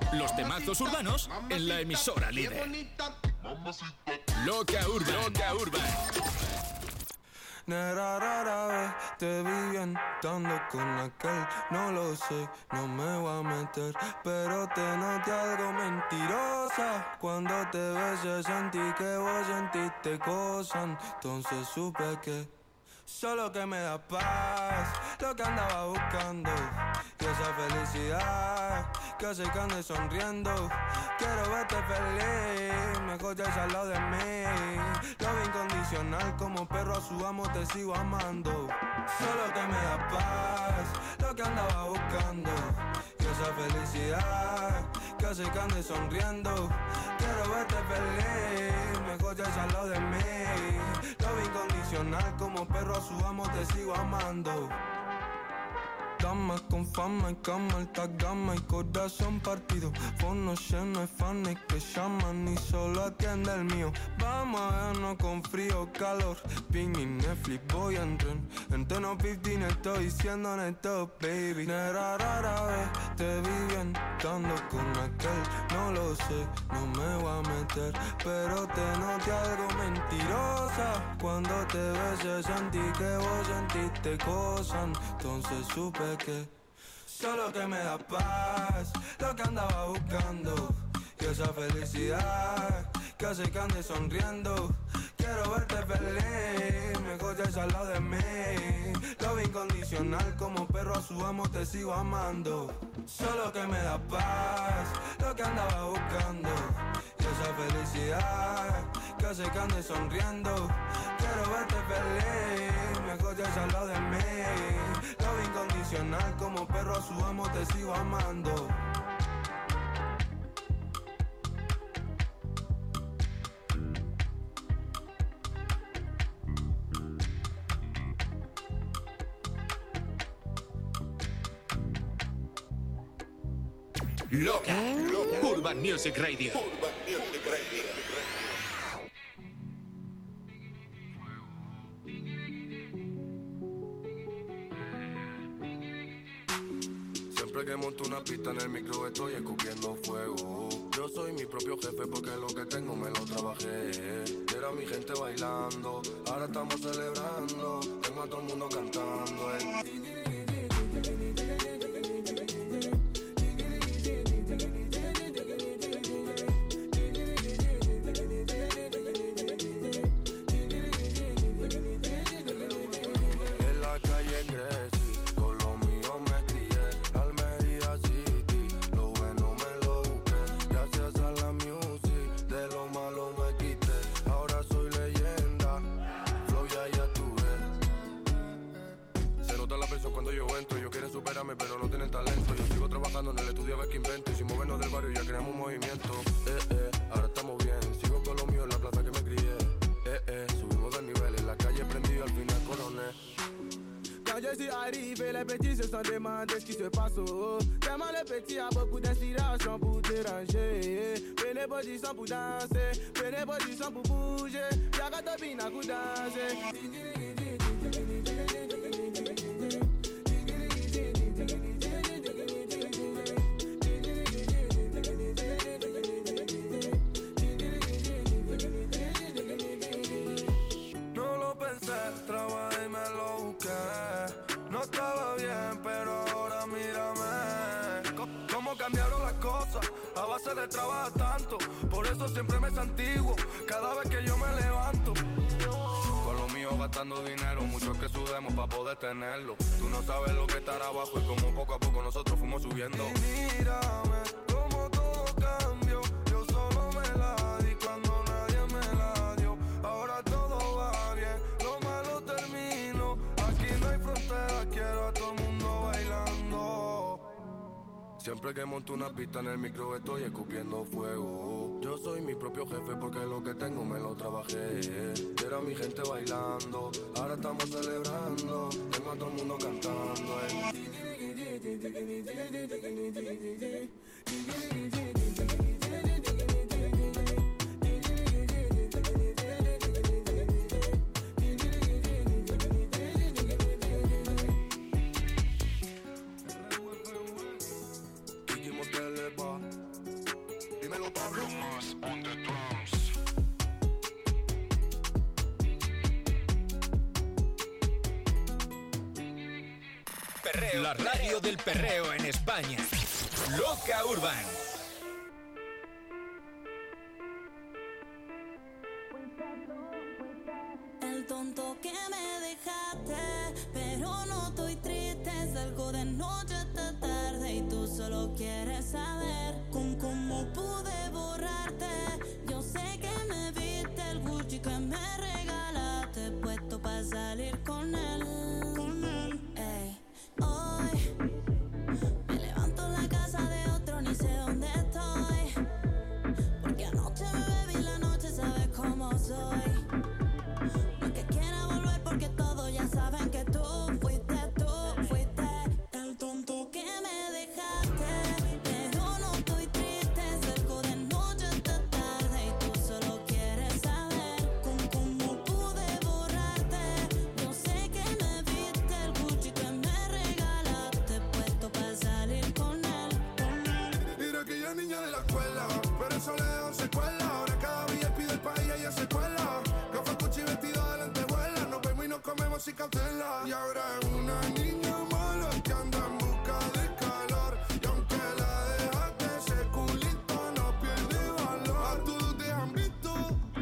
Los temazos urbanos en la emisora líder. Loca Urban. Loca Urban. Nera, rara vez te vi bien estando con aquel. No lo sé, no me voy a meter, pero te noté algo mentirosa. Cuando te besé sentí que vos sentiste cosas. Entonces supe que solo que me da paz, lo que andaba buscando. Y esa felicidad que hace que ande sonriendo. Quiero verte feliz, mejor ya al lado de mí. Love incondicional, como perro a su amo te sigo amando. Solo que me da paz, lo que andaba buscando. Y esa felicidad que hace que ande sonriendo. Quiero verte feliz, mejor ya al lado de mí. Love incondicional, como perro a su amo te sigo amando. Damas con fama y cama, alta gama y corazón partido. Fono lleno de fans que llaman y solo atiende el mío. Vamos a vernos con frío, calor. Ping y Netflix, voy a entrar. En tono 15 estoy diciendo neto, baby. Nera, rara vez te vi bien estando con aquel. No lo sé, no me voy a meter, pero te noté algo mentirosa. Cuando te besé sentí que vos sentiste cosas. Entonces supe que solo que me da paz, lo que andaba buscando. Y esa felicidad que hace que ande sonriendo. Quiero verte feliz, mejor ya al lado de mí. Love incondicional, como perro a su amo te sigo amando. Solo que me da paz, lo que andaba buscando. Y esa felicidad que hace que ande sonriendo. Quiero verte feliz, mejor ya al lado de mí. Love incondicional, como perro a su amo te sigo amando. Loca. Urban Music Radio. Urban Music Radio. Siempre que monto una pista en el micro estoy escupiendo fuego. Yo soy mi propio jefe porque lo que tengo me lo trabajé. Era mi gente bailando, ahora estamos celebrando. Tengo a todo el mundo cantando. Pero no tienen talento. Yo sigo trabajando en el estudio a ver qué invento. Y sin movernos del barrio ya creamos un movimiento. Ahora estamos bien. Sigo con lo mío en la plaza que me crié. Subimos de nivel. En la calle prendido, al final coroné. Quand je suis arrivé, les petits se sont demandé ce qui se passe. Tellement les petits a beaucoup d'inspiration pour déranger. Prenez position pour danser, prenez position pour bouger. Y'a qu'à topiner pour danser. Trabajé y me lo busqué. No estaba bien, pero ahora mírame. Cómo cambiaron las cosas a base de trabajar tanto. Por eso siempre me santiguo cada vez que yo me levanto. Con lo mío gastando dinero, mucho que sudemos para poder tenerlo. Tú no sabes lo que estará abajo y como poco a poco nosotros fuimos subiendo. Y mírame, como todo cambió. Yo solo me la di cuando nadie me la dio. Ahora todo va bien. Quiero a todo el mundo bailando. Siempre que monto una pista en el micro estoy escupiendo fuego. Yo soy mi propio jefe porque lo que tengo me lo trabajé. Era mi gente bailando, ahora estamos celebrando. Tengo a todo el mundo cantando. perreo, la radio del perreo en España. Loca Urban. El tonto que me dejaste, pero no estoy triste. Salgo de noche hasta tarde y tú solo quieres saber cómo pude borrarte. Yo sé que me viste el Gucci que me regalaste, puesto para salir con él. Ey, hoy me levanto en la casa de otro, ni sé dónde estoy, porque anoche me bebí la noche, sabes cómo soy. No que quiera volver porque todos ya saben que tú fuiste el tonto que me dejaste, pero no estoy triste. Salgo de noche hasta tarde y tú solo quieres saber cómo pude borrarte. Yo sé que me viste el Gucci que me regalaste, puesto para salir con él. Mira aquella niña de la escuela, pero eso le dejó secuela. Ahora cada día pide el país y ella se cuela. Gafas Gucci vestida de lentejuela, nos vemos y nos comemos sin cautela. Y ahora es una niña mala que anda en busca de calor. Y aunque la dejaste, ese culito no pierde valor. A todos te han visto,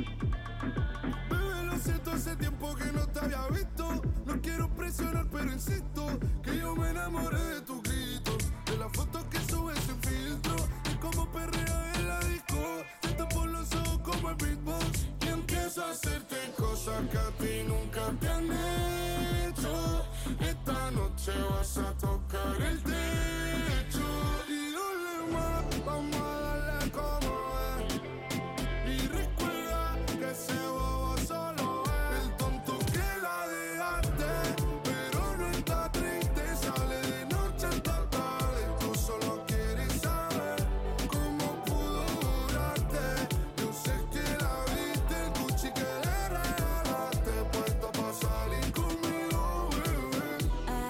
bebé, lo siento, hace tiempo que no te había visto. No quiero presionar, pero insisto que yo me enamoré de tus gritos, de las fotos que subes sin filtro, de cómo perrea en la disco. Te tapo los ojos como el beatbox y empiezo a hacerte cosas que a ti nunca te han hecho. Esta noche vas a tocar el techo y dale más, vamos a darle como es. Y recuerda que ese bobo solo es el tonto que la dejaste, pero no está triste. Sale de noche hasta tarde, tú solo quieres saber cómo pudo durarte. Yo sé que la viste, el Gucci que le regalaste, puesto para salir conmigo, bebé.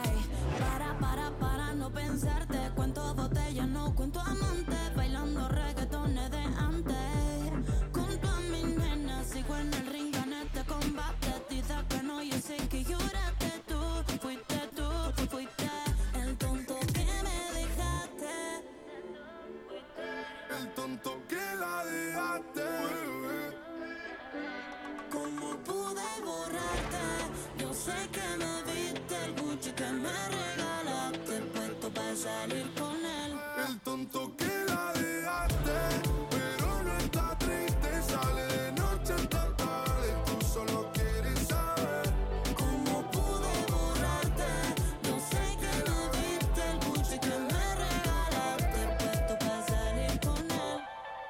Ey, para no pensarte. Cuento botellas, no cuento amantes, bailando reggaetones de antes. Junto a mi nena, sigo en el ring, gané este combate. Dice que no, yo sé que lloraste. Tú fuiste el tonto que me dejaste. El tonto que la dejaste, bebé. ¿Cómo pude borrarte? Yo sé que me viste el Gucci que me regalaste, puesto para salir con él. El tonto que la dejaste, pero no está triste. Sale de noche hasta tarde, tú solo quieres saber ¿Cómo pude borrarte? Yo sé que me viste el Gucci que me regalaste, puesto para salir con él.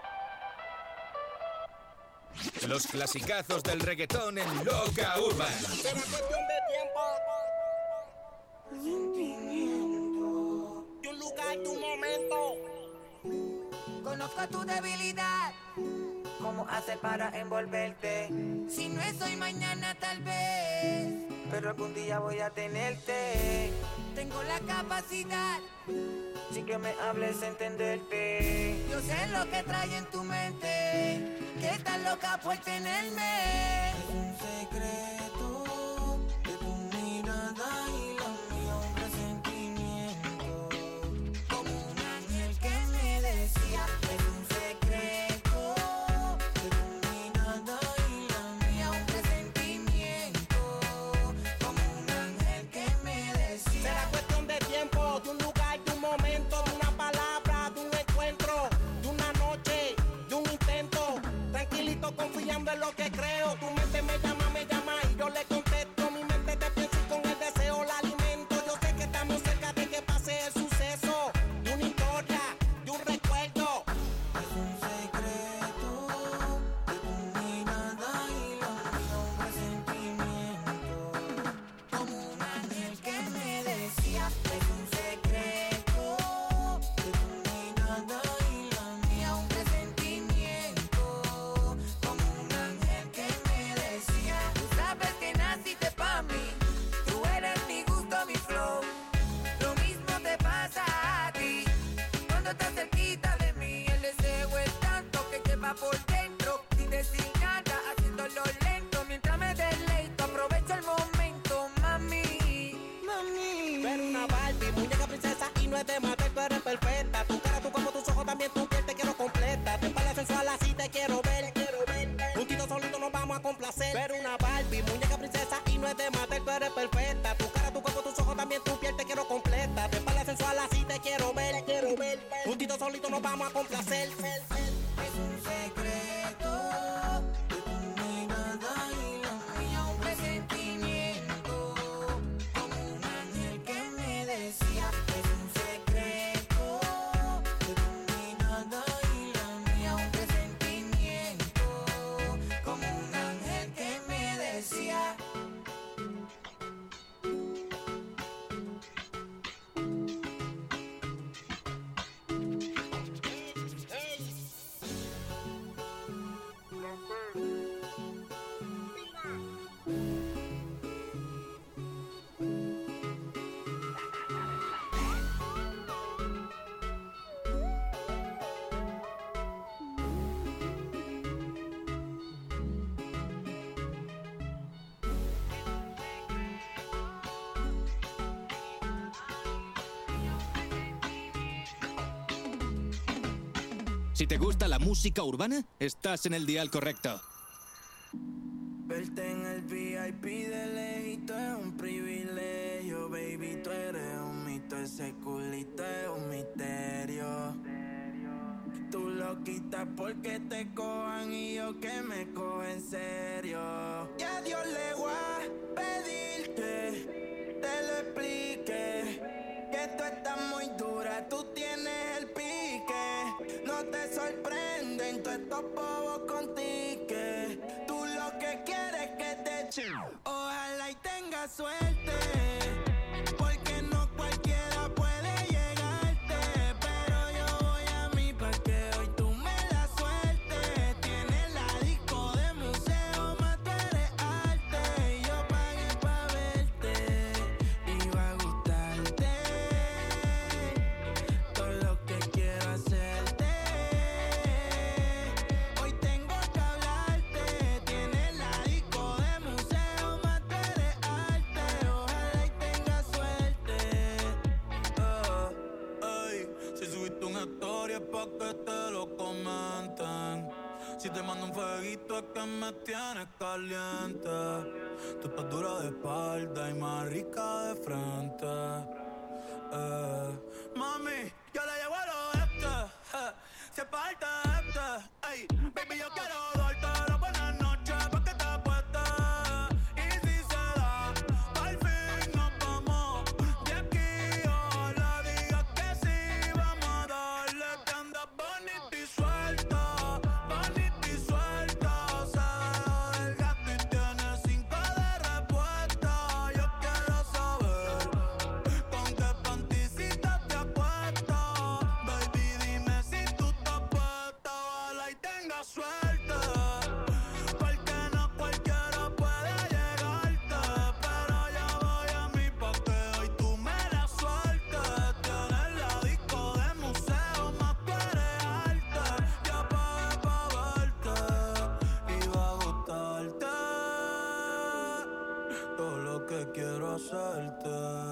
Los clasicazos del reggaetón en Loca Urban. Será cuestión de tiempo. Sentimiento. De un lugar, de un momento. Conozco tu debilidad. ¿Cómo hacer para envolverte? Si no es hoy, mañana tal vez, pero algún día voy a tenerte. Tengo la capacidad, sin que me hables, entenderte. Yo sé lo que trae en tu mente, que estás loca por tenerme. Es un secreto de tu mirada y la mía, un presentimiento, como un ángel que me decía. Es un secreto de tu mirada y la mía, un presentimiento, como un ángel que me decía. Será cuestión de tiempo, de un lugar, de un momento, de una palabra, de un encuentro, de una noche, de un intento. Tranquilito, confiando en lo que creo. Tu mente me llama y no es de matar, tú eres perfecta. Tu cara, tu cuerpo, tus ojos, también tu piel, te quiero completa. Te espalda sensual, así te quiero ver. Juntito solito nos vamos a complacer. Pero una Barbie, muñeca princesa, y no es de matar, tú eres perfecta. Tu cara, tu cuerpo, tus ojos, también tu piel, te quiero completa. Te espalda sensual, así te quiero ver. Juntito solito nos vamos a complacer. Es un secreto de tu mirada y la mía, un presentimiento como un ángel que me decía. Es un secreto de tu mirada y la mía, un presentimiento como un ángel que me decía. Si te gusta la música urbana, estás en el dial correcto. Verte en el VIP de lejito es un privilegio, baby, tú eres un mito, ese culito es un misterio. Tú lo quitas porque te cojan y yo que me cojo en serio. Y a Dios le voy a pedir que te lo explique, que tú estás muy dura, tú tienes el pique. No te sorprenden todos estos bobos con tique. Tú lo que quieres es que te echen. Ojalá y tengas suerte, porque no cualquiera puede llegarte. Pero yo voy a mí pa' que hoy tú me la sueltes. Tienes la disco de museo, más tú eres arte. Y yo pagué pa' verte, y va a gustarte todo lo que quiero hacerte. Hoy tengo que hablarte. Tienes la disco de museo, más tú eres arte. Ojalá y tengas suerte. Ay, si subiste una historia pa' que te lo comenten. Si te mando un fueguito es que me tienes caliente. Tú estás dura de espalda y más rica de frente. Mami, yo le llevo al oeste. Si es parte de este. Ey, baby, yo quiero darte la buena noche pa' que te apuestes. Y si se da, al fin nos vamos de aquí. Ojalá digas que sí, vamos a darle. Que andas bonita y suelta, bonita y suelta. Se dejó del gato y tiene 5 de respuesta. Yo quiero saber con qué panticita te acuestas. Baby, dime si tú estás puesta. Ojalá y tengas suerte, porque no cualquiera puede llegarte. Pero yo voy a mí pa' que hoy tú me la sueltes. Tienes la disco de museo, más tú eres arte. Yo pagué pa' verte y va a gustarte todo lo que quiero hacerte.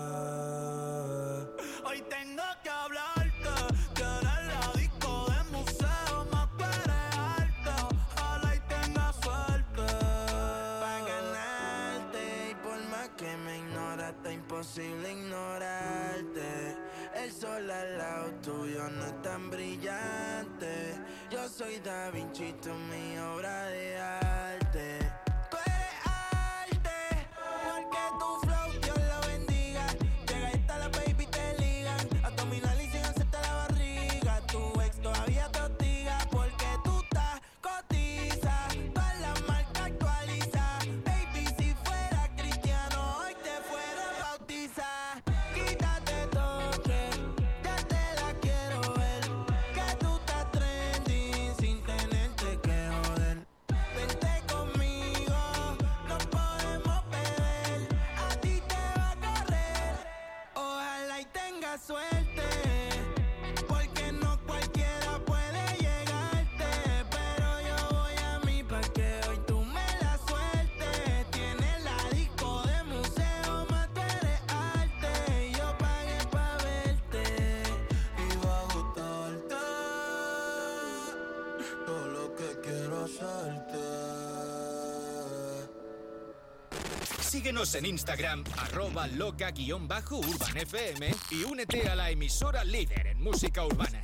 Hoy tengo que hablarte. Tienes la disco de museo, más tú eres arte. Ojalá y tengas suerte pa' ganarte. Y por más que me ignoras, está imposible ignorarte. El sol al lado tuyo no es tan brillante. Yo soy Da Vinci, tú mi obra de arte. Tú eres arte, porque tu flow Dios lo bendiga. Llega y está la baby, te ligan. Abdominal y sin hacerte la barriga. Tu ex todavía te hostiga, porque tú estás cotiza. Todas las marcas actualiza. Baby, si fuera cristiano, hoy te fuera a bautizar. Quítate toque, ya te la quiero ver. Que tú estás trending sin tenerte que joder. Vente conmigo. Síguenos en Instagram, @loca_urbanfm y únete a la emisora líder en música urbana.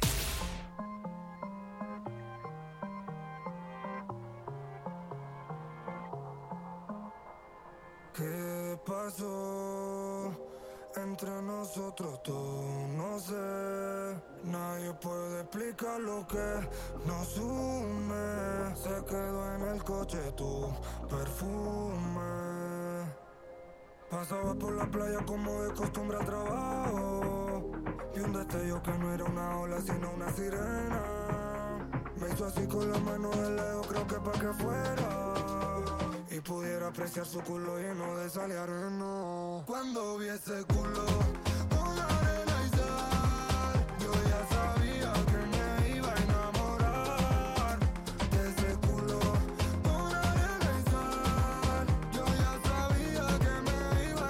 ¿Qué pasó entre nosotros dos? No sé, nadie puede explicar lo que nos une. Se quedó en el coche tu perfume. Pasaba por la playa como de costumbre al trabajo. Vi un destello que no era una ola sino una sirena. Me hizo así con la mano de lejos, creo que pa' que fuera y pudiera apreciar su culo lleno de sal y arena. Cuando vi ese culo con arena y sal, yo ya sabía que me iba a enamorar de ese culo con arena y sal. Yo ya sabía que me iba a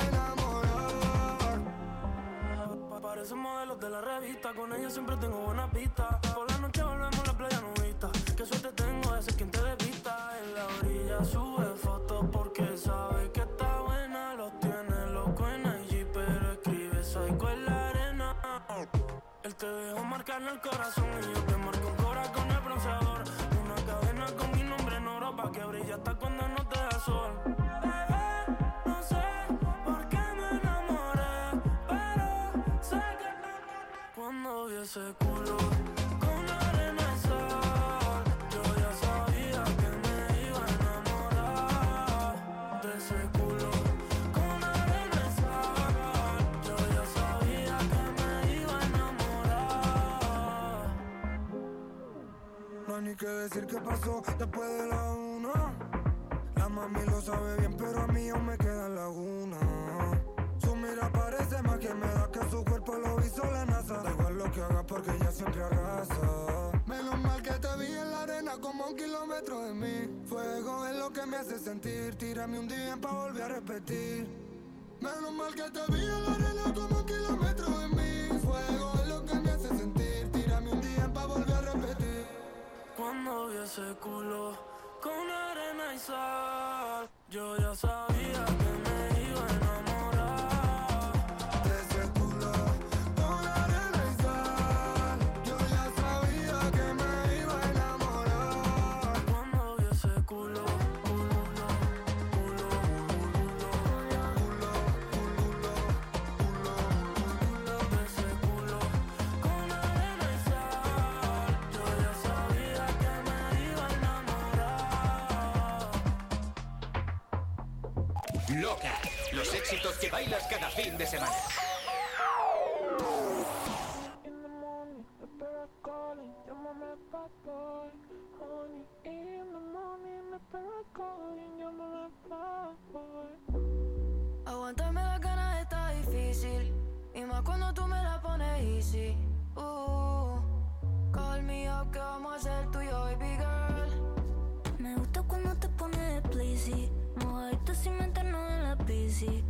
enamorar. Parecen modelos de la revista, con ella siempre tengo buena pista. Por la noche volvemos a la playa nudista. Qué suerte tengo de ser quien te despista. En la orilla sube fotos porque sabe que está buena. Los tiene loco en IG, pero escribe psycho en la arena. Él te dejó marcar en el corazón y yo te marco un cora con el bronceador. Una cadena con mi nombre en oro pa' que brille hasta cuando no te da sol. No sé por qué me enamoré, pero sé que cuando vi ese culo con arena y sal, yo ya sabía que me iba a enamorar de ese culo con arena y sal. Yo ya sabía que me iba a enamorar. No hay ni que decir qué pasó después de la 1. La mami lo sabe bien, pero a mí aún me queda laguna. Su mira parece más que me da que su cuerpo lo hizo la NASA. Da igual lo que haga porque ella siempre arrasa. Menos mal que te vi en la arena como a 1 kilómetro de mí. Fuego es lo que me hace sentir. Tírame un día pa' volver a repetir. Menos mal que te vi en la arena como a 1 kilómetro de mí. Fuego es lo que me hace sentir. Tírame un día pa' volver a repetir. Cuando vi ese culo con arena y sal, yo ya sabía que me iba a enamorar de ese culo con arena y sal. Yo ya sabía que me iba a enamorar. Cuando vi ese culo, de ese culo con arena y sal, yo ya sabía que me iba a enamorar. Loca, los éxitos que bailas cada fin de semana. Aguantarme las ganas está difícil, y más cuando tú me la pones easy. Call me up, que vamos a hacer tú y yo, baby girl. Me gusta cuando te pones pleasy, mojadito sin meternos en la piscina.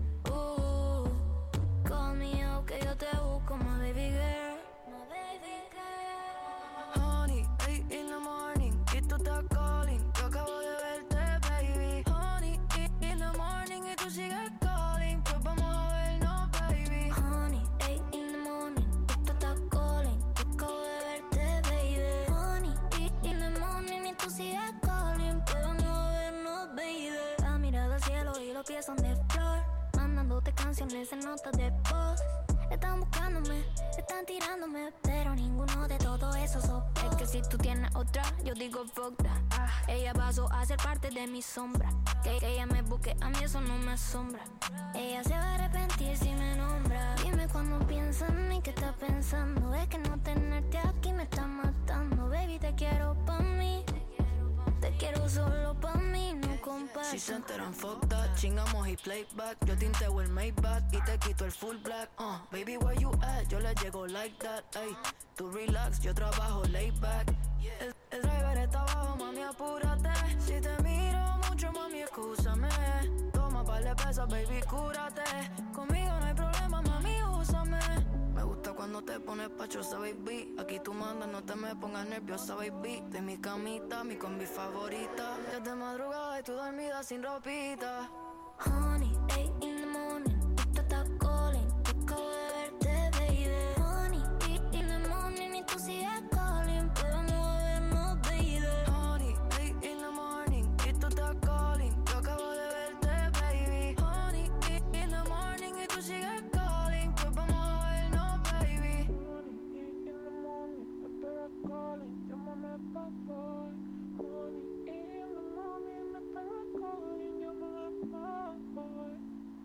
Call me up, que yo te busco, my baby girl. My baby girl. Honey, 8 in the morning, y tú estás calling. Yo acabo de verte, baby. Honey, 8 in the morning, y tú sigues calling. Pues vamos a vernos, baby. Honey, 8 in the morning, y tú estás calling. Yo acabo de verte, baby. Honey, 8 in the morning, y tú sigues calling. Pues vamos a vernos, baby. La mirada al cielo y los pies son de flor. Mandándote canciones en notas de voz. Están buscándome, están tirándome, pero ninguno de todo eso es que si tú tienes otra, yo digo fuck that. Ella pasó a ser parte de mi sombra. Que ella me busque, a mí eso no me asombra. Ella se va a arrepentir si me nombra. Dime cuando piensas en mí, ¿qué estás pensando? Es que no tenerte aquí me está matando. Baby, te quiero pa' mí. Te quiero solo pa' mí, no comparto. Si se enteran, fuck that. Chingamos y playback. Yo tinteo el Maybach y te quito el full black. Baby, where you at? Yo le llego like that. Ay, tú relax, yo trabajo laid back. El driver está abajo, mami, apúrate. Si te miro mucho, mami, excúsame. Toma par de pesas, baby, cúrate. Conmigo no hay problema, mami, úsame. Me gusta cuando te pones pachosa, baby. Aquí tú mandas, no te me pongas nerviosa, baby. De mi camita, mi combi favorita. Desde madrugada y tú dormida sin ropita. Honey,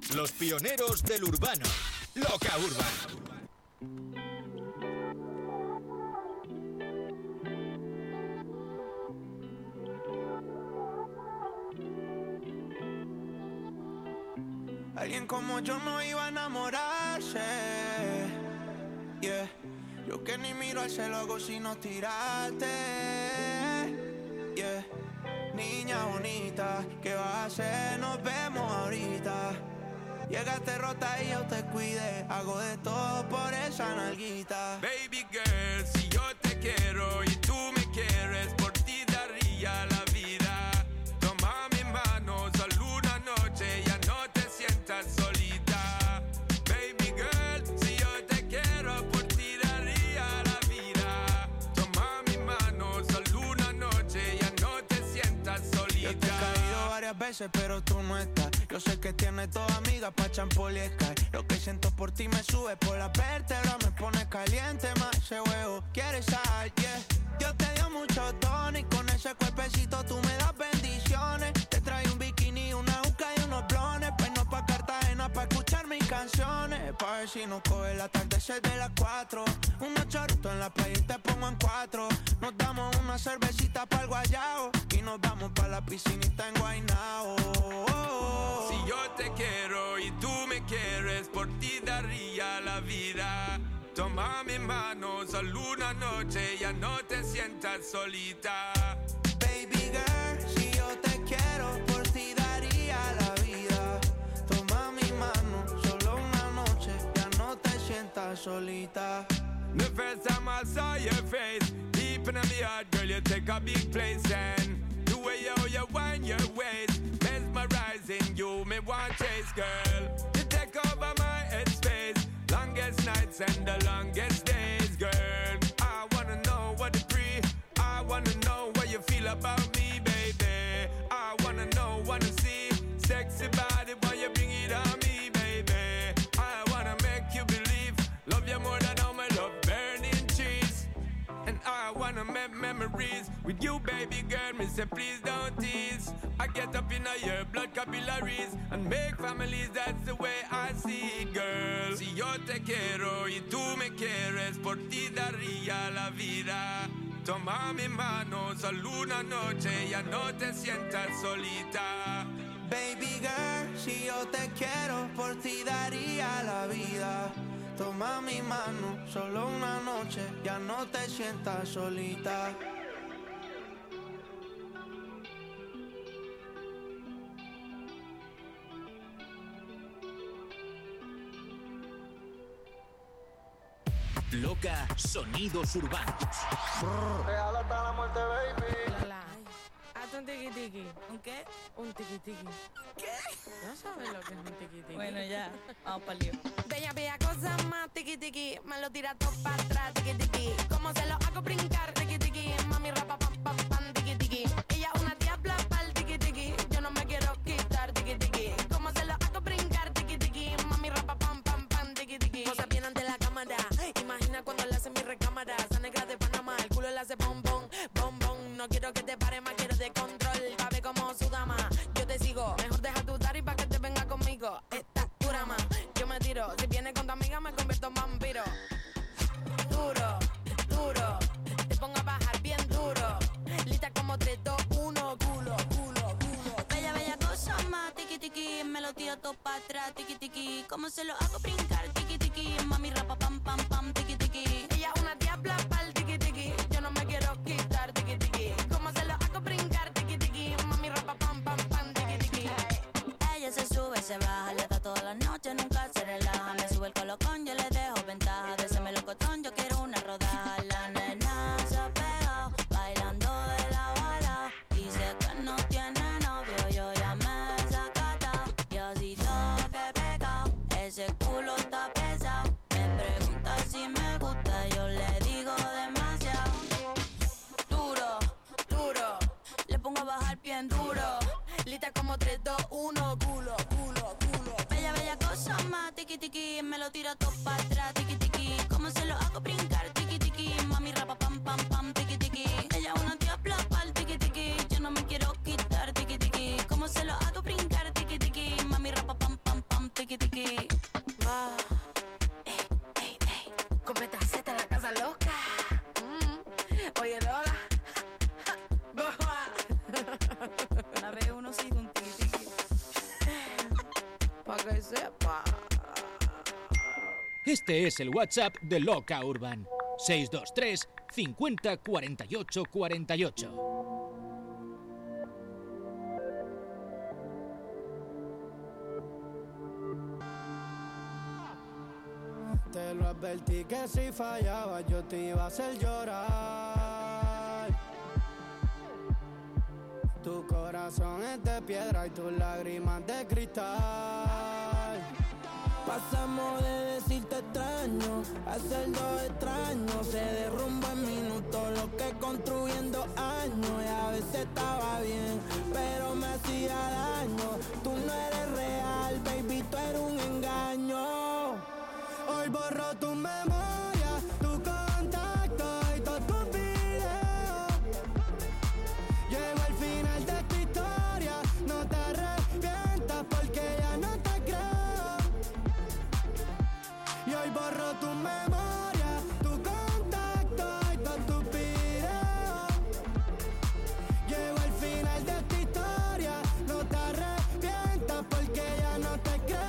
Los pioneros del urbano. Loca Urban. Alguien como yo no iba a enamorarse, yeah. Yo que ni miro al cielo hago sino tirarte, yeah. Niña bonita, ¿qué vas a hacer? Nos vemos ahorita. Llegaste rota y yo te cuide, hago de todo por esa nalguita. Baby girl, si yo te quiero y tú me quieres, por ti daría la vida. Toma mi mano, solo una noche, ya no te sientas solita. Baby girl, si yo te quiero, por ti daría la vida. Toma mi mano, solo una noche, ya no te sientas solita. Yo te he caído varias veces, pero tú no estás. Yo sé que tienes toda amiga pa' champoliescar. Lo que siento por ti me sube por la vértebra, me pone caliente más ese huevo. ¿Quieres sal? Yeah. Dios te dio mucho tono y con ese cuerpecito tú me das bendiciones. Te trae un bikini, una juca y unos blones. Pues no pa' Cartagena pa' escuchar mis canciones. Pa' ver si nos coge el atardecer de las 4. Unos chorritos en la playa y te pongo en 4. Nos damos una cervecita pa' el guayao y nos vamos pa' la piscinita en Guaynao. Si yo te quiero y tú me quieres, por ti daría la vida. Toma mi mano, solo una noche, ya no te sientas solita. Baby girl, si yo te quiero, por ti daría la vida. Toma mi mano, solo una noche, ya no te sientas solita. The first time I saw your face, deep in my heart, girl, you take a big place. And the way you wind your waist, mesmerizing you, me want chase, girl. You take over my headspace, longest nights and the longest days, girl. I wanna know what the free, I wanna know what you feel about me, baby. I wanna know, wanna see, sexy body, why you bring it on me, baby. I wanna make you believe, love you more than all my love burning trees. And I wanna make memories with you, baby girl. Me say please don't tease. I get up in your blood capillaries and make families. That's the way I see it, girl. Si yo te quiero y tú me quieres, por ti daría la vida. Toma mi mano, solo una noche, ya no te sientas solita. Baby girl, si yo te quiero, por ti daría la vida. Toma mi mano, solo una noche, ya no te sientas solita. Loca, sonidos urbanos. Real hasta la muerte, baby. Hazte un tiki-tiki. ¿Un qué? Un tiki-tiki. ¿Qué? ¿No sabes lo que es un tiki-tiki? Bueno, ya, vamos pa'l lío. Bella, bella cosa más, tiki-tiki. Me lo tira todo para atrás, tiki-tiki. ¿Cómo se lo hago brincar, tiki-tiki? Mami, rapa, pam, pam, pam, tiki-tiki. Ella es una diabla pa'l tiki-tiki. Yo no me quiero quitar, tiki-tiki. ¿Cómo se lo hago brincar, tiki-tiki? Mami, rapa, pam, pam, pam, tiki-tiki. Cosa bien ante la cámara. Imagina cuando le hace mi recámara. Esa negra de Panamá, el culo le hace bombón, bombón. No quiero que te pare más, quiero de control. Pa' ver cómo suda más. Yo te sigo, mejor deja tu y pa' que te venga conmigo. Esta dura más, yo me tiro. Si viene con tu amiga me convierto en vampiro. Duro, duro, te pongo a bajar bien duro. Lista como 3, 2, 1, culo, culo, culo. Bella, bella cosa más, tiki tiki. Me lo tiro todo para atrás, tiki tiki. ¿Cómo se lo hago brincar, tiki tiki? Mami, rapa, pam, pam, pam, tiki tiki. Ella es una diabla pa'l tiki tiki. Yo no me quiero quitar, tiki tiki. ¿Cómo se lo hago brincar, tiki tiki? Mami, rapa, pam, pam, pam, tiki tiki. Ella se sube, se baja, le da toda la noche, nunca se relaja. Me sube el colocón, yo le dejo ventaja. De ese melocotón, yo quiero una rodaja. La nena se ha pegado, bailando de lado a lado. Dice que no tiene novio, yo ya me he sacatao. Yo sí tengo que pecado, ese culo está pesado. Me pregunta si me gusta, yo le digo demasiado. Duro, duro, le pongo a bajar bien duro. Lista como 3, 2, 1, culo, culo, culo. Bella, bella cosa más, tiki tiki. Me lo tiro todo para atrás, tiki tiki. ¿Cómo se lo hago brincar, tiki tiki? Mami, rapa, pam, pam, pam, tiki tiki. Ella es una diabla pa'l tiki tiki. Yo no me quiero quitar, tiki tiki. ¿Cómo se lo hago brincar, tiki tiki? Mami, rapa, pam, pam, pam, tiki tiki. Va. Completa Z en la casa loca. Oye, Lola. Una vez uno se hizo un tiki. Pa' que sepa. Este es el WhatsApp de Loca Urban. 623 50 48 48. Te lo advertí que si fallaba yo te iba a hacer llorar. Tu corazón es de piedra y tus lágrimas de cristal. Pasamos de decirte extraño a ser dos extraños. Se derrumba en minutos lo que construí en 2 años. Y a veces estaba bien, pero me hacía daño. Tú no eres real, baby, tú eres un engaño. Hoy borro tu memoria, tu contacto y todos tus videos. Llego al final de tu historia, no te arrepientas porque ya no te creo. Y hoy borro tu memoria, tu contacto y todos tus videos. Llego al final de tu historia, no te arrepientas porque ya no te creo.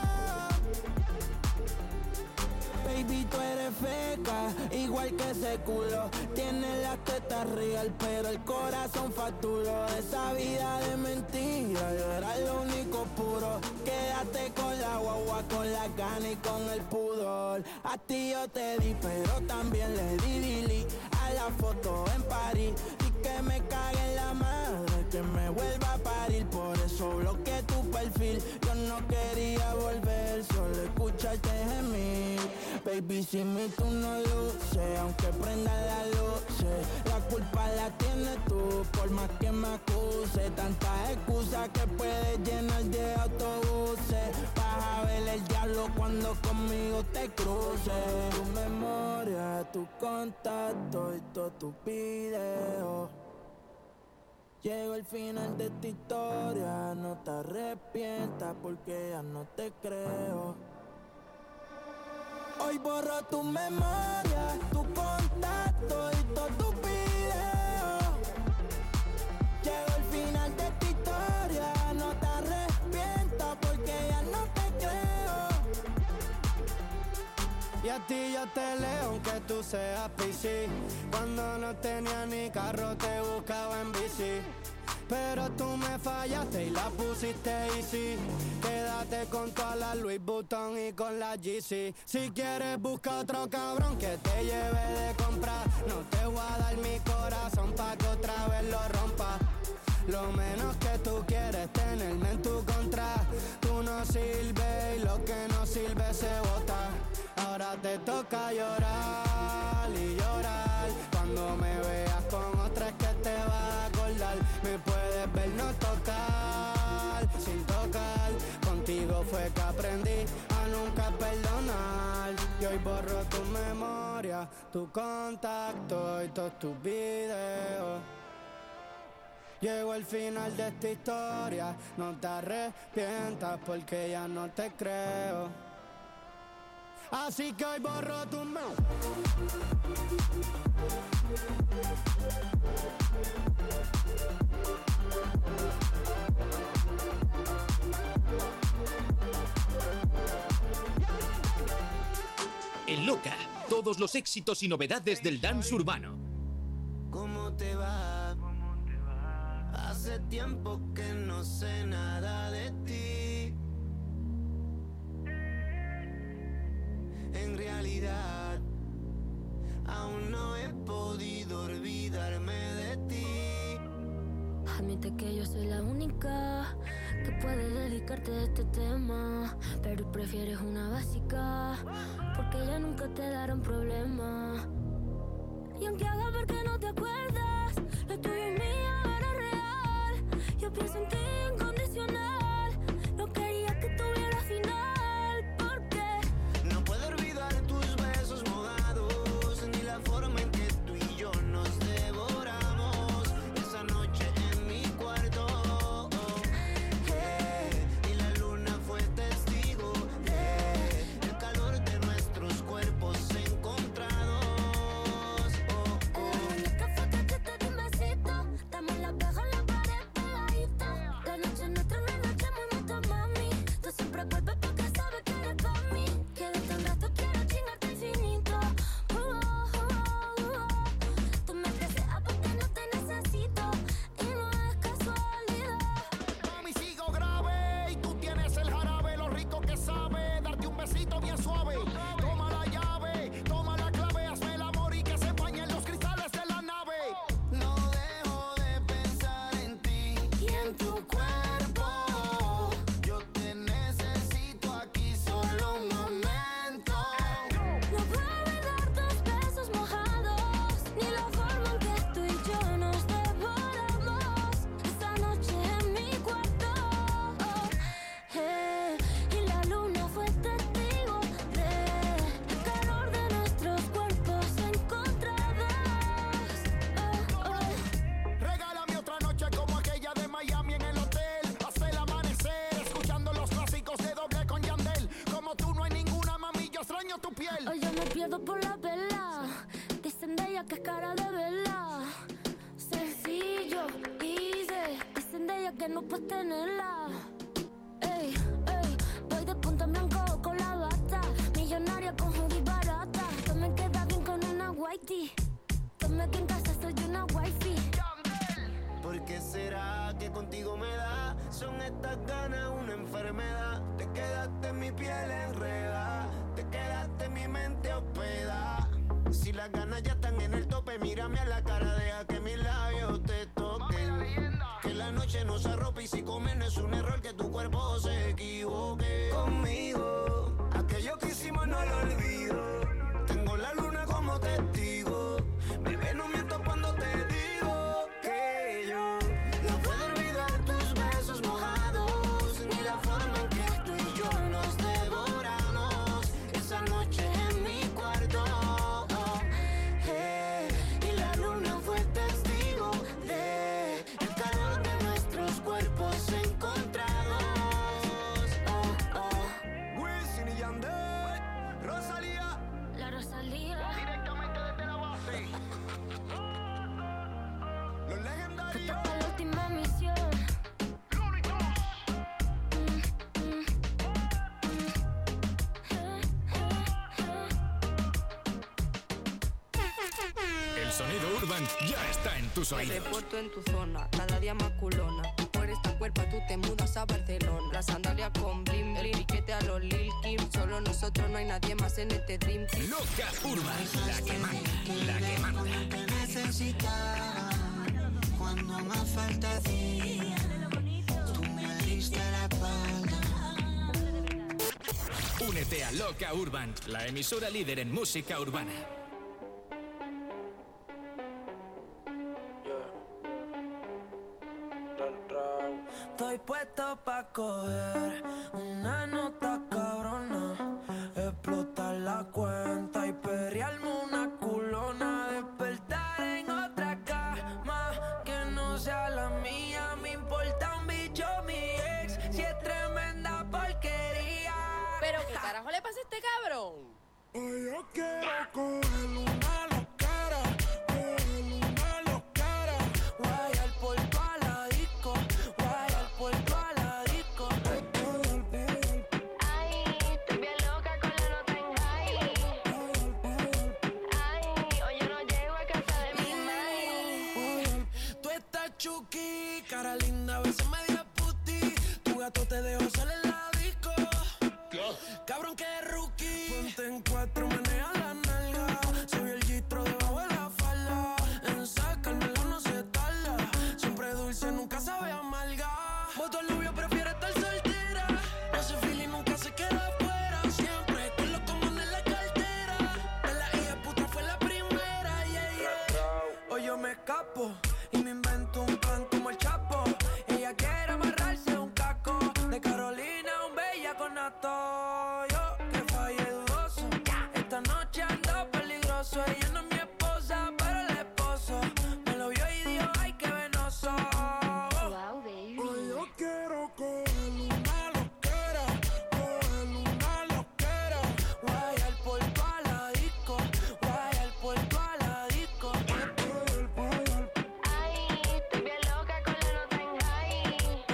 Baby, tú eres feca, igual que ese culo. Tienes las tetas real, pero el corazón facturó. Esa vida de mentira, yo era lo único puro. Quédate con la guagua, con la gana y con el pudor. A ti yo te di, pero también le di delete a la foto en París. Y que me cague en la madre, que me vuelva a parir. Por eso bloqueé tu perfil. Yo no quería volver, solo escucharte gemir. Baby, sin mí tú no luces, aunque prenda la luz. La culpa la tienes tú, por más que me acuse. Tantas excusas que puedes llenar de autobuses. Vas a ver el diablo cuando conmigo te cruces. Tu memoria, tu contacto y todos tus videos. Llego al final de esta historia, no te arrepientas porque ya no te creo. Hoy borro tu memoria, tu contacto y todos tus videos. Llego al final de esta historia, no te arrepientas porque ya no te creo. Y a ti yo te leo aunque tú seas PC. Cuando no tenía ni carro te buscaba en bici. Pero tú me fallaste y la pusiste easy. Quédate con toda la Louis Vuitton y con la GC. Si quieres busca otro cabrón que te lleve de comprar. No te voy a dar mi corazón pa' que otra vez lo rompa. Lo menos que tú quieres tenerme en tu contra. Tú no sirves y lo que no sirve se bota. Ahora te toca llorar y llorar. Cuando me veas con otra es que te vas a acordar. Me puedes ver no tocar, sin tocar. Contigo fue que aprendí a nunca perdonar. Y hoy borro tu memoria, tu contacto y todos tus videos. Llego al final de esta historia, no te arrepientas porque ya no te creo. Así que hoy borro tu memoria. En Loca, todos los éxitos y novedades del dance urbano. ¿Cómo te va? Hace tiempo que no sé nada de ti. En realidad, aún no he podido olvidarme de ti. Admite que yo soy la única que puede dedicarte a este tema, pero prefieres una básica, porque ya nunca te darán problema. Y aunque haga ver que no te acuerdas, lo tuyo y mío era real. Yo pienso en ti incondicional, no quería que tuviera final, porque no puedo olvidar tus besos mojados, ni la forma en que tú y yo nos devoramos esa noche en mi cuarto. Y la luna fue testigo de piel. Hoy yo me pierdo por la vela. Dicen de ella que es cara de vela. Sencillo, easy. Dicen de ella que no puedes tenerla. Ey, ey, voy de punta en blanco con la bata. Millonaria con hoodie barata. Que me queda bien con una whitey. Que me que en casa soy una wifey. ¿Por qué será que contigo me da? Son estas ganas una enfermedad. Te quedaste en mi piel enredada. Te quedaste en mi mente hospedada. Si las ganas ya están en el tope, mírame a la cara, deja que mis labios te toquen. Que la noche no se arrope y si comer no es un error, que tu cuerpo se equivoque. Conmigo, aquello que hicimos no lo olvido. Tengo la luna como testigo. Bebé, no miento cuando te digo que yo no puedo olvidar tus besos mojados, ni la forma en que tú y yo nos devoramos esa noche en mi cuarto. Y la luna fue testigo de el calor de nuestros cuerpos encontrados. Wisin y Yandel, Rosalía, La Rosalía. directamente desde la base. Los legendarios. Esto es la última misión. El sonido urban ya está en tus Me oídos. reporto en tu zona, cada día más culona. Por esta cuerpa tú te mudas a Barcelona. La sandalia con blim, el piquete a los Lil Kim. Solo nosotros, no hay nadie más en este dream team. Loca Urban, la que manda, la que manda. Te necesitaba cuando más falta de ti. Tú me diste la espalda. Únete a Loca Urban, la emisora líder en música urbana. Estoy puesto pa' coger una nota cabrona, explotar la cuenta y perrearme una culona, despertar en otra cama que no sea la mía. Me importa un bicho mi ex, si es tremenda porquería. ¿Pero qué carajo le pasa a este cabrón? Hoy yo quiero coger una loquera, coger una loquera, guayar por toda la disco, guayar por toda la disco. Ay, estoy bien loca con la nota en high. Ay, hoy yo no llego a casa de mi madre. Tú estás chuki, cara linda, a veces media puti. Tu gato te dejó solo en la disco. Cabrón que rookie. Ponte en cuatro, menea la nalga. Soy el gistro debajo de la falda. En sacármela no se tarda. Siempre dulce, nunca sabe amarga. Voto al novio, prefiere estar soltera. Ese feeling nunca se queda afuera. Siempre con los comunes en la cartera. De la hija puta fue la primera, yeah, yeah. Hoy yo me escapo y me invento un plan como el Chapo. Ella quiere amarrarse un caco. De Carolina, un bella con nato. Yo que fallé dudoso. Esta noche ando peligroso. Ella no es mi esposa, pero el esposo me lo vio y dijo, ay, qué venoso. Wow, baby. Hoy yo quiero coger una loquera, coger una loquera, guayar por toda la disco, guayar por toda la disco. Ay, estoy bien loca con la nota en high.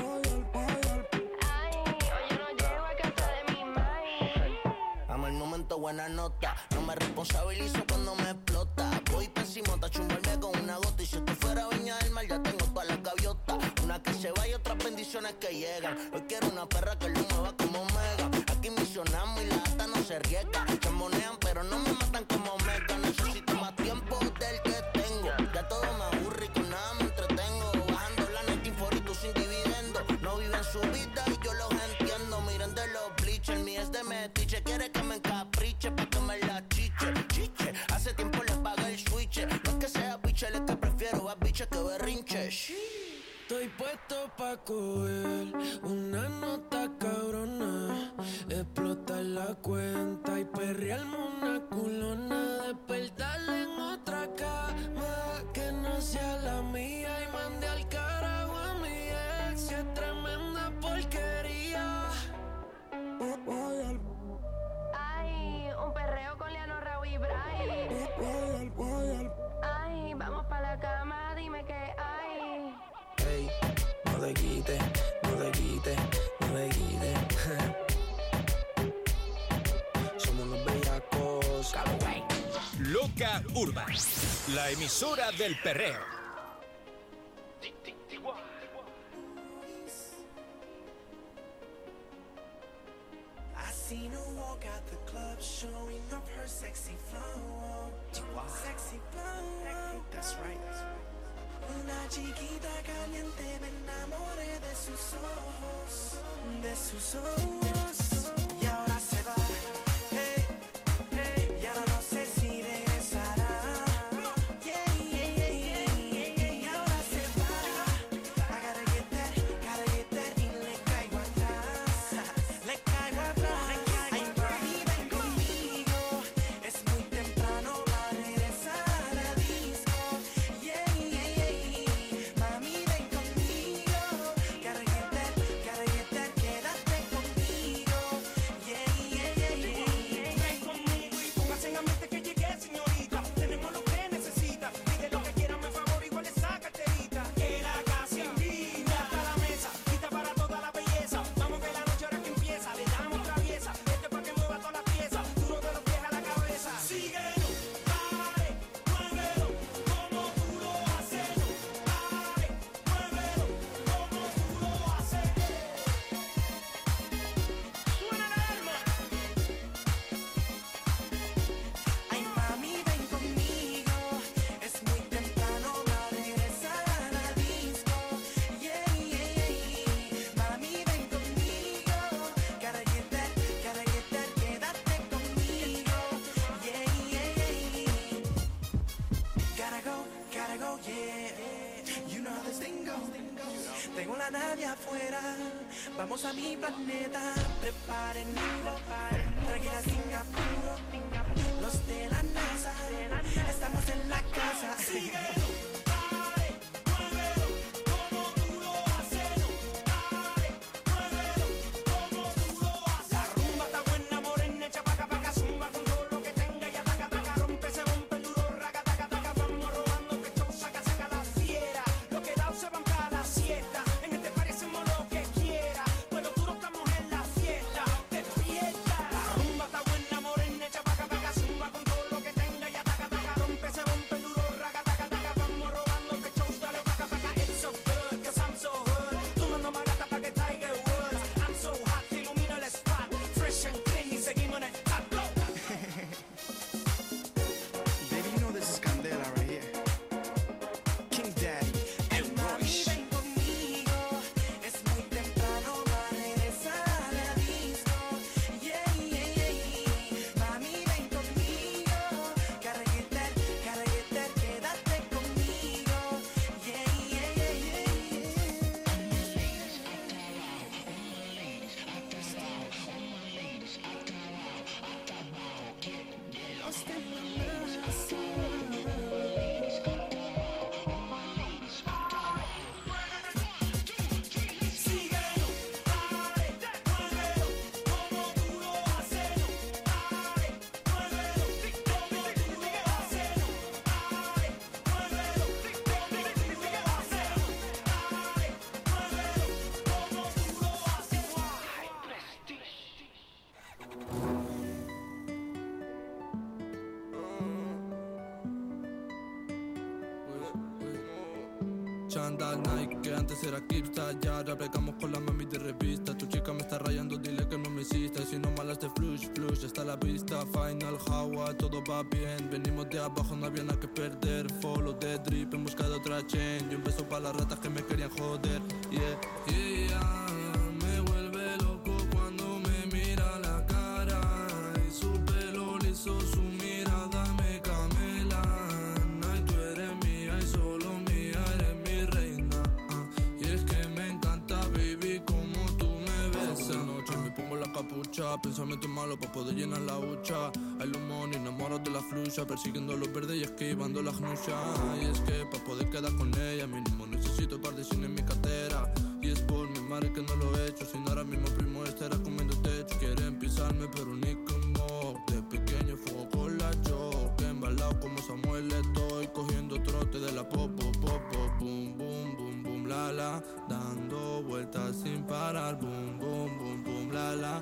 Ay, hoy yo no llego a casa de mi madre. Amo el momento, buena nota. No me responsabilizo cuando me explota. Voy pésimo, te chumbarme con una gota. Y si esto fuera Viña del Mar, ya tengo todas las gaviotas. Una que se va y otras bendiciones que llegan. Hoy quiero una perra que lo mueva como Mega. Aquí misionamos y la ata no se riega. Se monean, pero no me matan como Mega. Necesito más tiempo del que tengo. Ya todo me aburre y con nada me entretengo. Bajando la net inforito sin dividendo. No viven su vida y yo los entiendo. Miren de los bleachers, mi es de metiche. Quiere que me encapriche pa' que me la chiche. Chiche, hace tiempo le pagué el switch. No es que sea biche, es que prefiero a biche que berrinche. Estoy puesto pa' coger una nota cabrona, explotar la cuenta y perrearme una culona, despertarle en otra cama que no sea la mía y mande al carajo a mi ex, si es tremenda porquería. Ay, un perreo te quites, no te quites, no te quites. Somos los bellacos. Loca Urban, la emisora del perreo. Seen her walk out the club, showing off her sexy flow. Sexy flow. That's right. Una chiquita caliente, me enamoré de sus ojos, de sus ojos. Y ahora se va. Hey, hey. Y ahora no sé si regresará. Yeah, yeah, yeah, yeah. Y ahora se va. I gotta get that, y le caigo atrás. Le caigo atrás. Tengo la nave afuera, vamos a mi planeta. Preparen tranquila Singapur, los de la NASA, estamos en la casa. Chandal Nike, que antes era Kipstar. Ya ahora pegamos con la mami de revista. Tu chica me está rayando, dile que no me hiciste. Si no malas de flush, está a la vista. Final Hawa, todo va bien. Venimos de abajo, no había nada que perder. Follow the drip en busca de otra chain. Y un beso para las ratas que me querían joder. Yeah, yeah, me vuelve loco cuando me mira la cara. Y su pelo liso, su mirada me camelan. Ay, tú eres mía y solo mía, eres mi reina. Y es que me encanta, baby, como tú me besas. Esta noche me pongo la capucha, pensamiento malo para poder llenar la hucha. Hay los money, enamorados de la flucha, persiguiendo los verdes y esquivando la gnusha. Y es que para poder quedar con ella, mínimo necesito par de cine en mi cartera. Y es por mi madre que no lo he hecho, si no ahora mismo primo estará comiendo techo. Quieren pisarme pero ni como, de pequeño fuego con la choc. Embalado como Samuel estoy, cogiendo trote de la popo, popo, boom, boom, boom, boom. la la, dando vueltas sin parar, boom, boom, boom, boom, la la,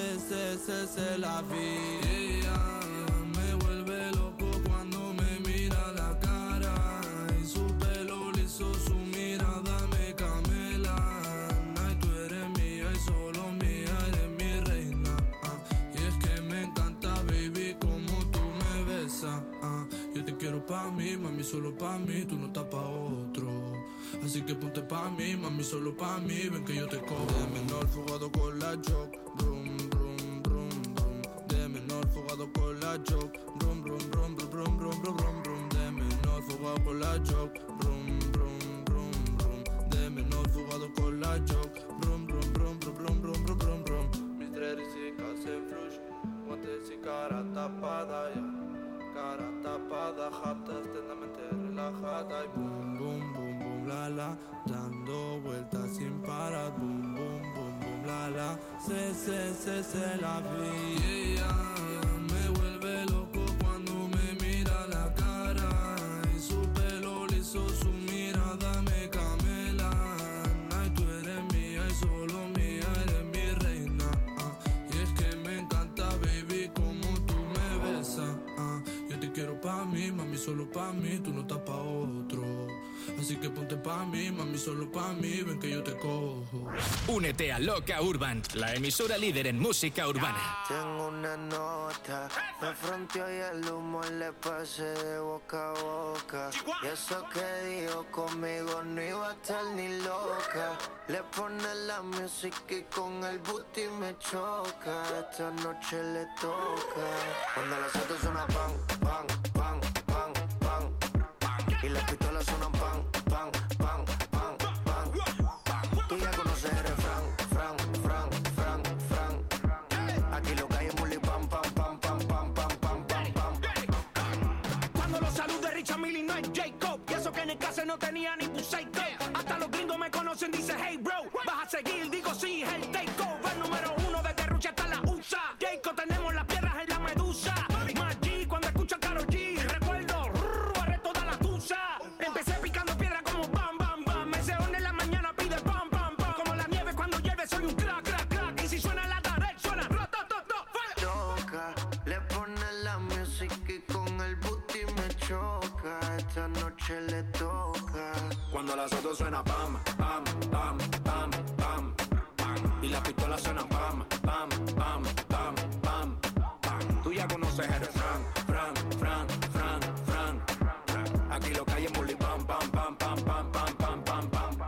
c'est la vie. Ella me vuelve loco cuando me mira la cara y su pelo liso, su mirada me camela. Ay, tú eres mía y solo mía, eres mi reina. Y es que me encanta, baby, como tú me besas. Yo te quiero pa' mí, mami, solo pa' mí, tú no estás pa' otro. Así que ponte pa' mí, mami, solo pa' mí, ven que yo te cojo. De menor fugado con la joke, brum, brum, brum, brum. De menor fugado con la joke, brum, brum, brum, brum, brum, brum, brum, brum, brum. De menor fugado con la joke, brum, brum, brum, brum. De menor fugado con la joke, brum, brum, brum, brum, brum, brum, brum, brum, brum. Mis dreadicicas se flush, guantes y cara tapada, ya. Cara tapada, jata, extendamente relajada y boom, boom, boom, boom, la la, dando vueltas sin parar, boom, boom, boom, boom, la la, c'est la vie. Ella me vuelve loco cuando me mira la cara y su pelo liso, su mirada me camela. Ay, tú eres mía y solo mía, eres mi reina. Y es que me encanta, baby, como tú me besas. Yo te quiero pa' mí, mami, solo pa' mí, tú no estás pa' otro. Así que ponte pa' mí, mami, solo pa' mí, ven que yo te cojo. Únete a Loca Urban, la emisora líder en música urbana. Tengo una nota, me fronteó y el humo le pasé de boca a boca. Y eso que dijo conmigo no iba a estar ni loca. Le pone la música y con el booty me choca. Esta noche le toca. Cuando las autos suenan pan, pan, pan, pan, pan. Y las pistolas suenan pan, pan, pan, pan, pan. Tú ya conoces el refrán, fran, fran, fran, fran. Aquí lo que hay es muli pam, pam, pam, pam, pam, pam, pam, pam, pam. Cuando los salude Richard Mille no es Jacob. Y eso que en el caso no tenía ni Buseiko. Hasta los gringos me conocen, dice hey bro. Vas a seguir, digo sí, es el takeover. Número 1 desde Rucha hasta la USA. Jacob, tenemos las piedras en la medusa. Más G cuando escucho a Karol G. Recuerdo, barré toda la tusa. Empecé picando piedra como bam, bam, bam. Me se une en la mañana, pide bam, bam, bam. Como la nieve cuando llueve, soy un crack, crack, crack. Y si suena la tarde, suena rotototo. Toca, le pone la música y con el booty me choca. Esta noche le toca. Cuando las autos suena pam, pam, pam, pam, pam, pam. Y las pistolas suenan pam, pam, pam, pam, pam, pam. Tú ya conoces el refrán, fran, fran, fran, fran. Aquí lo que hay es muli pam, pam, pam, pam, pam, pam, pam, pam, pam.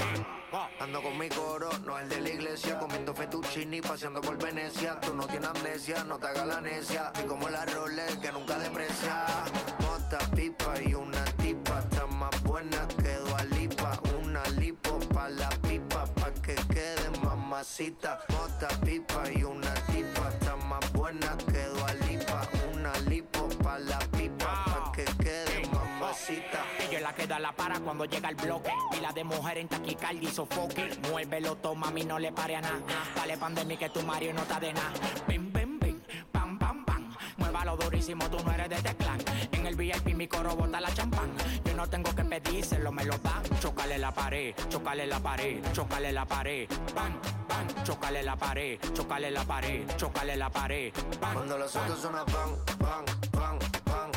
Ando con mi coro, no el de la iglesia. Comiendo fettuccini, paseando por Venecia. Tú no tienes amnesia, no te hagas la necia. Y como la Rolex que nunca deprecia. Mota, pipa y una tipa. Está más buena que Dua Lipa. Una lipo pa' la pipa, pa' que quede mamacita. Mota, pipa y una tipa. Está más buena que Dua Lipa. Una lipo pa' la pipa, pa' que quede mamacita. Ella es la que da la para cuando llega el bloque. Y la de mujer en taquicardia y sofoque. Muévelo, toma, mami, no le pare a nada. Dale pandemia que tu Mario no está de nada. Bim, bim, bim, pam, pam, pam. Muévalo durísimo, tú no eres de este clan. En el VIP mi coro bota la champán. Yo no tengo que pedírselo, me lo dan. Chócale la pared, chócale la pared, chócale la pared. Pan, pan, chócale la pared, chócale la pared, chócale la pared. Pan, cuando los autos suenan pan, pan, pan, pan,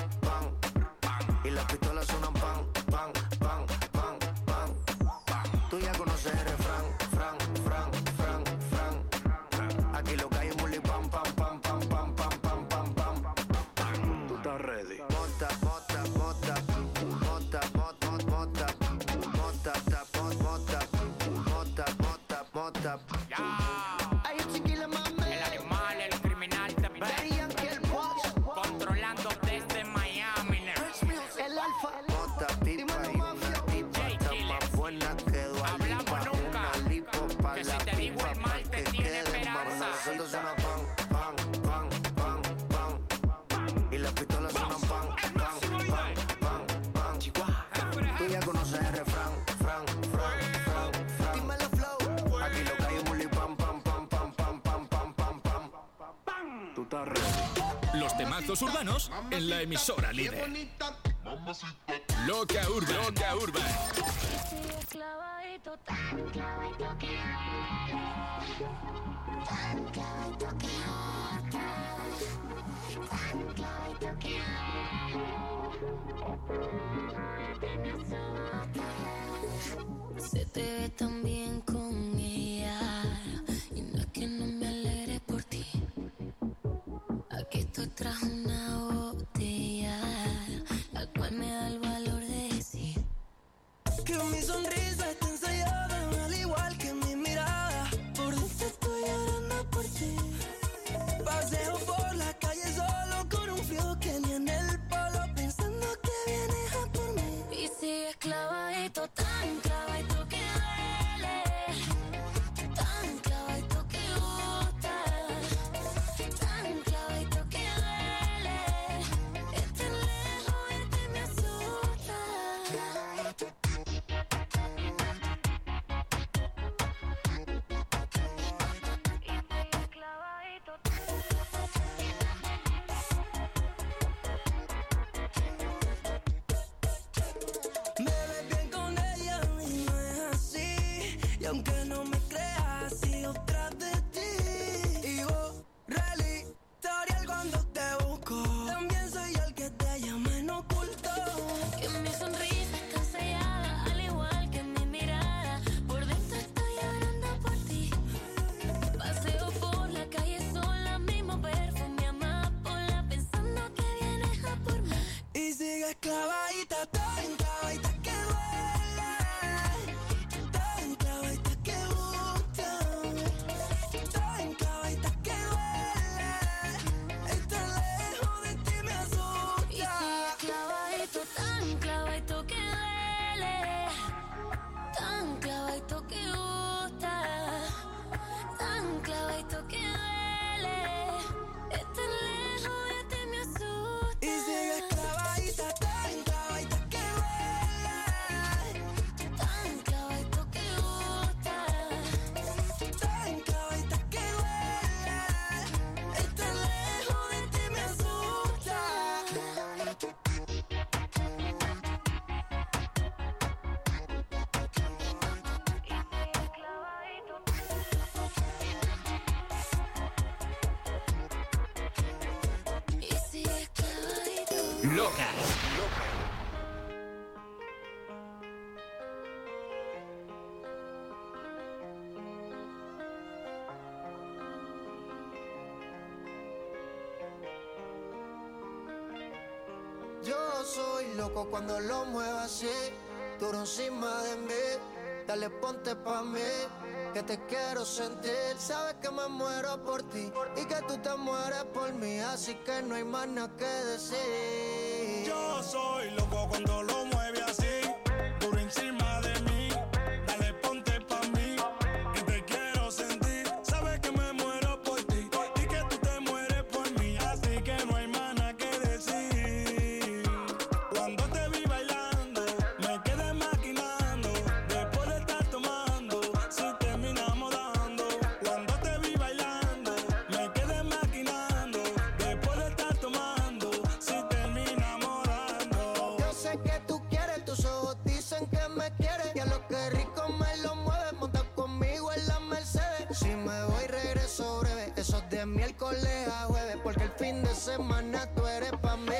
pan. Y las pistolas suenan pan, pan, pan, pan, pan. Tú ya conoces el refrán, fran, fran, fran, fran. Aquí lo que hay es muli pam, pam, pam, pam, pam, pam, pam, pam, pam. Tú estás ready. Mota, mota, mota, mota, mota, mota, mota, mota, mota, mota, mota. Hay un chiquila mame. el animal, el criminal también. Controlando desde Miami. El alfa. Mota, pipa y una tipa. Está más buena que Dua Lipa. Una lipo pa' Que la si te digo pipa, el pa' mal te que tiene quede esperanza. mamá. Nosotros suena pan, pan, pan, pan, pan. Y las pistolas suenan pan, pan, pan, pan, pan. Tú ya conoces el refrán, fran, fran, fran, fran. Dímelo flow. Aquí lo que hay es muli pam, pam, pam, pam, pam, pam, pam, pam, pam. Tú estás ready. Los temazos urbanos en la emisora líder. Loca Urban. Loca Urban. clavadito, tan clavadito que tan clavadito que tan clavadito que se te ve tan bien con ella y no es que no me alegre por ti. Aquí estoy tras una botella, la cual me da el valor de decir que mi sonrisa está ensayada, al igual que mi mirada. Por dentro estoy llorando por ti. Paseo por la calle solo con un frío que ni en el polo, pensando que vienes a por mí. Y sigues clavadito, tan clavadito que duele, tan clavadito que gusta, tan clavadito que duele. Estar lejos de ti me asusta. Me ves bien con ella y no es así. Y aunque no me creas, sigo tras de ti. Y borra el historial cuando te busco. También soy yo el que te llama en oculto. Que mi sonrisa está sellada, al igual que mi mirada. Por dentro estoy llorando por ti. Paseo por la calle sola, mismo perfume amapola, pensando que vienes a por mí. Y sigues clavadita, tan clavadita que duele, tan clavadita que gusta, tan clavadita que duele. Estar lejos de ti me asusta. Y sigues clavadito, tan clavadito que duele, tan clavadito que gusta, tan clavadito que duele. Estar lejos de ti me asusta. Y sigues clavadita, tan clavadita que duele, tan clavadito que gusta, tan clavadita que duele. Estar lejos de ti me asusta. y sigues clavadito. Loca. Yo soy loco cuando lo muevo así, duro encima de mí. Dale, ponte pa' mí, que te quiero sentir. Sabes que me muero por ti y que tú te mueres por mí, así que no hay más nada que decir. Yo soy loco cuando lo mueve así, duro encima de mí. Dale, ponte pa' mí, que te quiero sentir. Sabes que me muero por ti y que tú te mueres por mí, así que no hay más nada que decir. Cuando te vi bailando, me quedé maquinando. Después de estar tomando, si terminamos dando. Cuando te vi bailando, me quedé maquinando. Después de estar tomando, si terminamos dando. Yo sé que tú quieres, tus ojos dicen que me quieres. Y a lo que rico me lo mueves, monta conmigo en la Mercedes. Si me voy regreso breve, eso es de miércoles a jueves, porque el fin de semana tú eres pa' mí.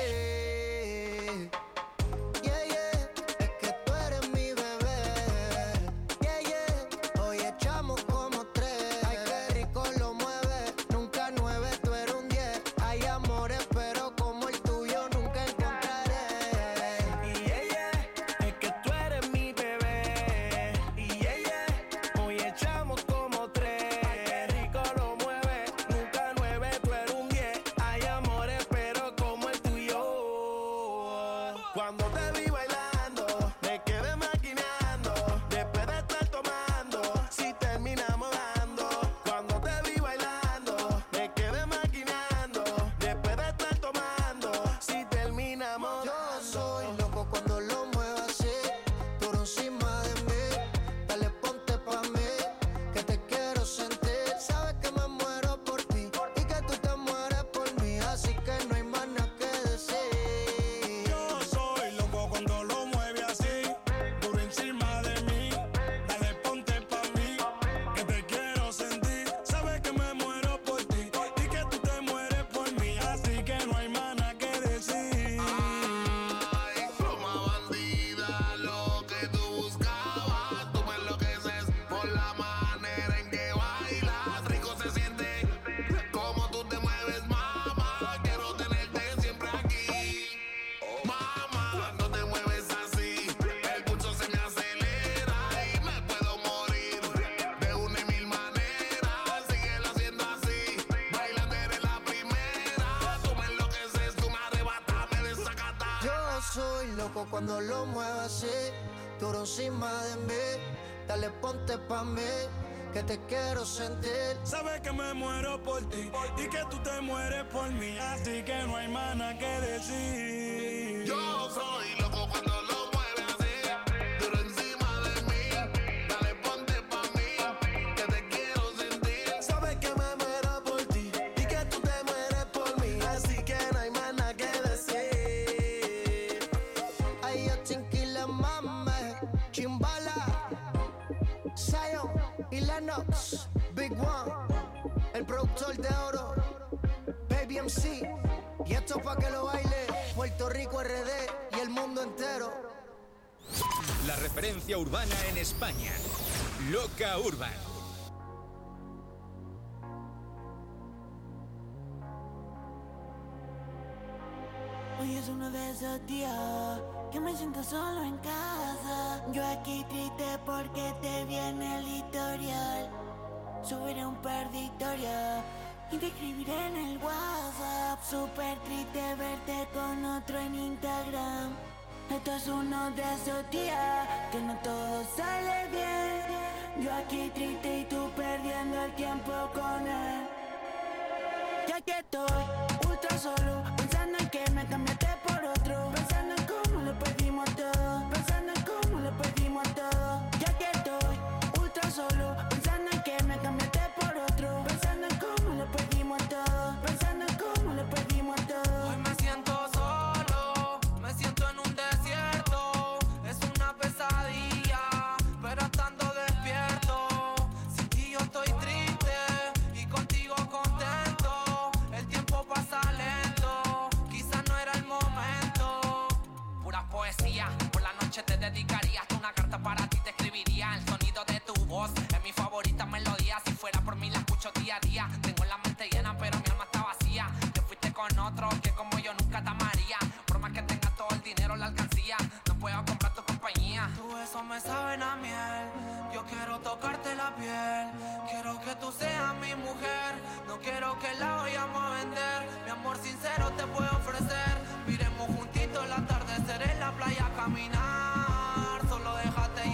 Yeah, yeah, es que tú eres mi bebé. Yeah, yeah, hoy echamos como 3. Ay, qué rico lo mueve, nunca 9, tú eres un 10. Hay amores, pero como el tuyo nunca encontraré. Y ella, es que tú eres mi bebé. Y ella, hoy echamos como 3. Ay, qué rico lo mueve, nunca 9, tú eres un 10. Hay amores, pero como el tuyo. Cuando te vi bailando, me quedé maquinando. Después de estar tomando, si terminamos dando. Cuando te vi bailando, me quedé maquinando. Después de estar tomando, si terminamos Yo dando. soy loco cuando lo muevo así, duro encima de mí. Dale, ponte pa' mí, que te quiero sentir. Sabes que me muero por ti y que tú te mueres por mí, así que no hay más nada que decir. Yo soy loco cuando lo muevas así, duro encima de mí. Dale, ponte pa' mí, que te quiero sentir. Sabes que me muero por ti y que tú te mueres por mí, así que no hay más nada que decir. Yo soy loco cuando lo mueves así, duro encima de mí. Dale, ponte pa' mí, que te quiero sentir. Sabes que me muero por ti y que tú te mueres por mí, así que no hay más nada que decir. Ay, yo chinquila, mame, Chimbala, Zion y Lennox, Big One, el productor de oro, Baby MC. Y esto pa' que lo baile Puerto Rico, RD y el mundo entero. La referencia urbana en España. Loca Urban. Hoy es uno de esos días que me siento solo en casa. Yo aquí triste porque te viene el historial. Subiré un par de historias y te escribiré en el WhatsApp. Súper triste verte con otro en Instagram. Esto es uno de esos días que no todo sale bien. Yo aquí triste y tú perdiendo el tiempo con él. Ya que estoy ultra solo, pensando en que me cambiaste por otro, pensando en cómo lo perdimos todo, pensando en cómo lo perdimos todo. Ya que estoy ultra solo, pensando en que me cambiaste por otro, pensando en cómo lo perdimos todo, pensando en cómo lo perdimos todo. Hoy me siento solo, me siento en un desierto, es una pesadilla, pero estando despierto, sin ti yo estoy triste y contigo contento. El tiempo pasa lento, quizás no era el momento. Pura poesía, por la noche te dedicaría hasta una carta para ti te escribiría. El sonido de tu voz es mi favorita melodía. Si fuera por mí la escucho día a día. Tengo la mente llena pero mi alma está vacía. Te fuiste con otro que como yo nunca te amaría. Por más que tengas todo el dinero la alcancía, no puedo comprar tu compañía. Tu besos me saben a miel, yo quiero tocarte la piel. Quiero que tú seas mi mujer, no quiero que la vayamos a vender. Mi amor sincero te puedo ofrecer. Miremos juntitos el atardecer en la playa a caminar. Solo déjate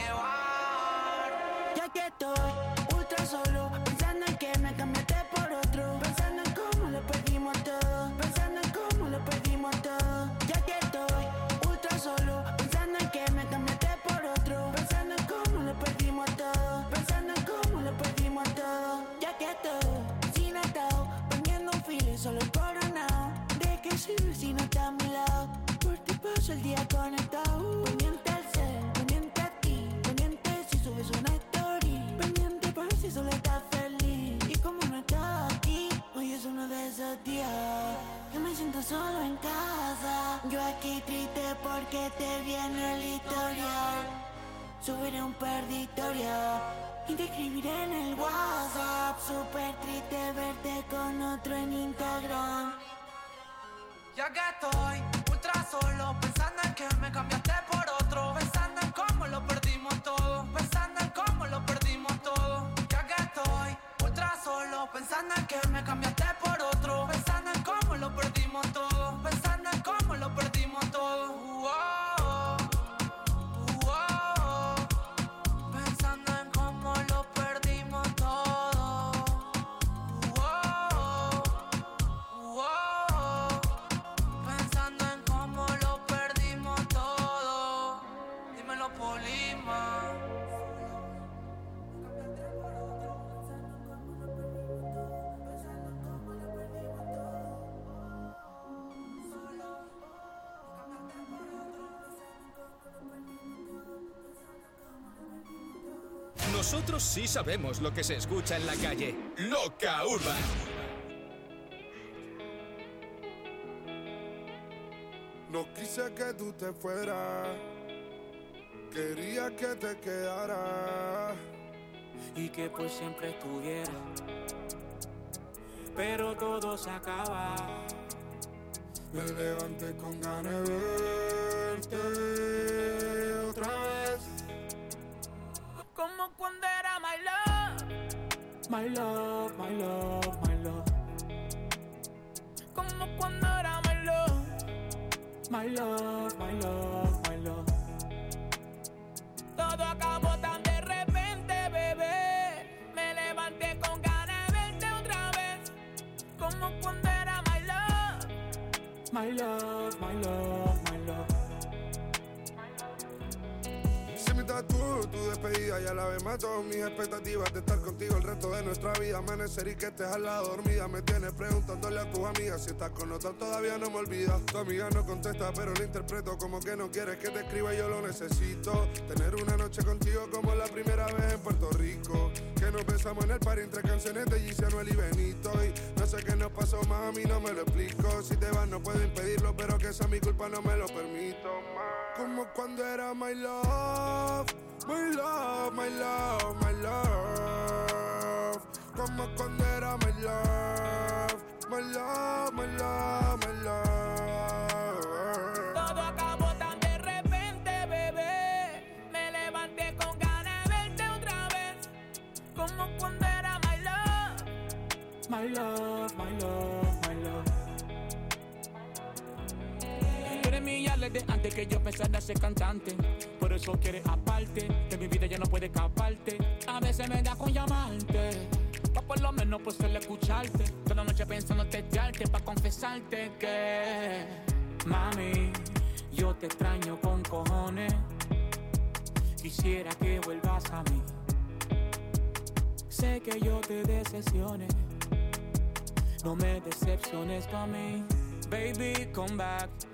llevar. Ya que estoy ultra solo, pensando en que me cambiaste por otro, pensando en cómo lo perdimos todo, pensando en cómo lo perdimos todo. Ya que estoy ultra solo, pensando en que me cambiaste por otro, pensando en cómo lo perdimos todo, pensando en cómo lo perdimos todo. Ya que estoy sin atado, poniendo un filo y solo coronado. ¿De qué sirve si no está a mi lado? Por ti paso el día conectado, pendiente al cel, pendiente a ti, pendiente si subes una story, pendiente por si solo estás feliz. Y como no estás aquí, hoy es uno de esos días que me siento solo en casa. Yo aquí triste porque te viene el historial. Subiré un par de historias y te escribiré en el WhatsApp. Súper triste verte con otro en Instagram. Ya que estoy ultra solo, pensando en que me cambiaste por otro, pensando en cómo lo perdimos todo, pensando en cómo lo perdimos todo. Ya que estoy ultra solo, pensando en que me cambiaste por otro, pensando en cómo lo perdimos todo, pensando en cómo lo perdimos todo. Pensando en cómo lo perdimos todo. Pensando en cómo lo perdimos todo. Dímelo, Polima. Nosotros sí sabemos lo que se escucha en la calle. Loca Urban. No quise que tú te fueras, quería que te quedaras y que por siempre estuviera, pero todo se acaba. Me levanté con ganas de verte otra vez, como cuando era my love, my love, my love, my love. Como cuando era my love, My love, my love, my love. Todo acabó tan de repente, bebé. Me levanté con ganas de verte otra vez. Como cuando era my love. My love, my love, my love. Si mi tatu, tu despedida, ya la vez mató mis expectativas de estar contigo el resto de nuestra vida. Amanecer y que estés al lado dormida. Me tienes preguntándole a tus amigas si estás con otra, todavía no me olvidas. Tu amiga no contesta, pero lo interpreto como que no quieres que te escriba y yo lo necesito. Tener una noche contigo como la primera vez en Puerto Rico. Que nos besamos en el party entre canciones de Gigi, Anuel y Benito. Y no sé qué nos pasó, mami, no me lo explico. Si te vas no puedo impedirlo, pero que esa mi culpa no me lo permito, ma. Como cuando era my love, my love, my love, my love. Como cuando era my love, my love, my love, my love. Todo acabó tan de repente, bebé. Me levanté con ganas de verte otra vez. Como cuando era my love. My love, my love, my love. Quieres millarle de antes que yo pensara ser cantante. Por eso quieres aparte. De mi vida ya no puede escaparte. A veces me da con llamarte. Pa' por lo menos por solo escucharte. Toda la noche pensando testearte. Pa' confesarte que mami, yo te extraño con cojones. Quisiera que vuelvas a mí. Sé que yo te decepcioné. No me decepciones pa' mí. Baby, come back.